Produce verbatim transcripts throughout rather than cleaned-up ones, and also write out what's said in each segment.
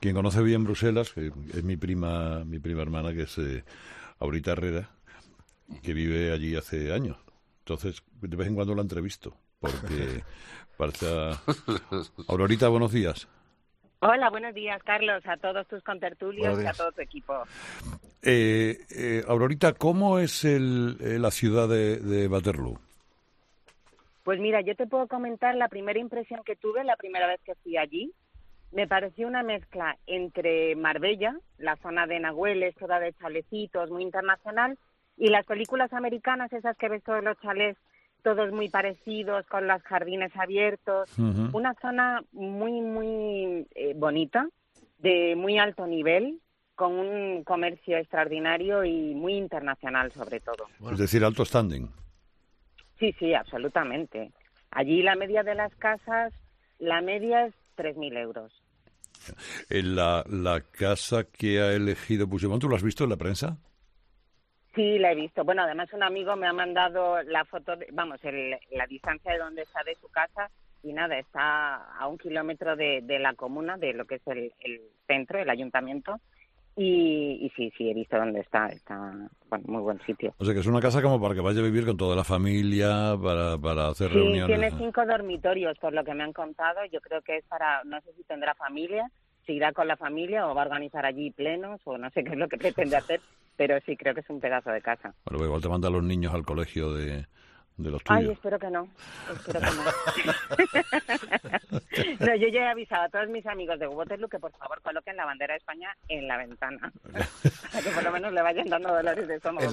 Quien conoce bien Bruselas, que es mi prima, mi prima hermana, que es eh, Aurorita Herrera, que vive allí hace años. Entonces, de vez en cuando la entrevisto, porque parece a... Aurorita, buenos días. Hola, buenos días, Carlos, a todos tus contertulios y a todo tu equipo. Eh, eh, Aurorita, ¿cómo es el, eh, la ciudad de, de Waterloo? Pues mira, yo te puedo comentar la primera impresión que tuve la primera vez que fui allí. Me pareció una mezcla entre Marbella, la zona de Nahueles, toda de chalecitos, muy internacional, y las películas americanas, esas que ves todos los chalés, todos muy parecidos, con los jardines abiertos. Uh-huh. Una zona muy, muy eh, bonita, de muy alto nivel, con un comercio extraordinario y muy internacional sobre todo. Es decir, alto standing. Sí, sí, absolutamente. Allí la media de las casas, la media es tres mil euros. La, la casa que ha elegido Puigdemont, ¿tú lo has visto en la prensa? Sí, la he visto. Bueno, además un amigo me ha mandado la foto, de, vamos, el, la distancia de donde está de su casa y nada, está a un kilómetro de, de la comuna, de lo que es el, el centro, el ayuntamiento. Y, y sí, sí, he visto dónde está, está bueno, muy buen sitio. O sea, que es una casa como para que vaya a vivir con toda la familia, para, para hacer sí, reuniones. Sí, tiene cinco dormitorios, por lo que me han contado. Yo creo que es para, no sé si tendrá familia, si irá con la familia o va a organizar allí plenos, o no sé qué es lo que pretende hacer, pero sí, creo que es un pedazo de casa. Bueno, igual te manda a los niños al colegio de... de los tuyos. Ay, espero que no, espero que no. No, yo ya he avisado a todos mis amigos de Waterloo que por favor coloquen la bandera de España en la ventana, para que por lo menos le vayan dando dolores de estómago.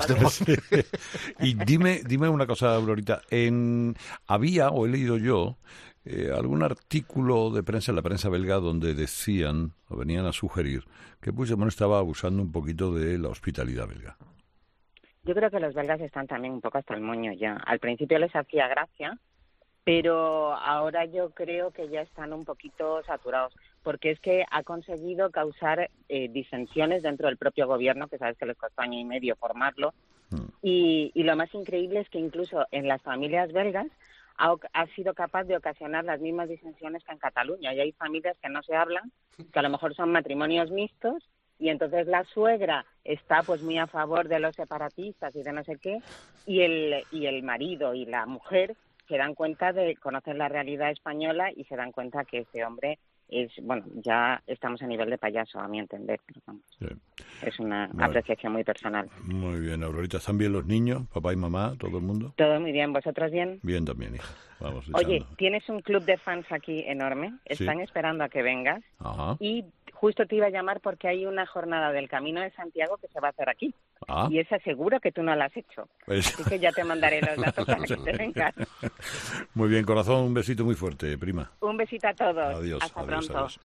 Y dime, dime una cosa, Aurorita, en había, o he leído yo, eh, algún artículo de prensa en la prensa belga donde decían, o venían a sugerir, que Puigdemont estaba abusando un poquito de la hospitalidad belga. Yo creo que los belgas están también un poco hasta el moño ya. Al principio les hacía gracia, pero ahora yo creo que ya están un poquito saturados, porque es que ha conseguido causar eh, disensiones dentro del propio gobierno, que sabes que les costó año y medio formarlo, mm. y, y lo más increíble es que incluso en las familias belgas ha, ha sido capaz de ocasionar las mismas disensiones que en Cataluña. Y hay familias que no se hablan, que a lo mejor son matrimonios mixtos, y entonces la suegra está pues muy a favor de los separatistas y de no sé qué, y el y el marido y la mujer se dan cuenta de conocer la realidad española y se dan cuenta que este hombre es, bueno, ya estamos a nivel de payaso, a mi entender. Pero, sí. Es una bueno, apreciación muy personal. Muy bien, Aurorita. ¿Están bien los niños, papá y mamá, todo el mundo? Todo muy bien. ¿Vosotros bien? Bien también, hija. Vamos echando. Oye, tienes un club de fans aquí enorme. Están sí. esperando a que vengas. Ajá. Y justo te iba a llamar porque hay una jornada del Camino de Santiago que se va a hacer aquí. Ah. Y esa seguro que tú no la has hecho. Pues... Así que ya te mandaré los datos para que te vengas. Muy bien, corazón. Un besito muy fuerte, prima. Un besito a todos. Adiós. Hasta adiós, pronto. Adiós.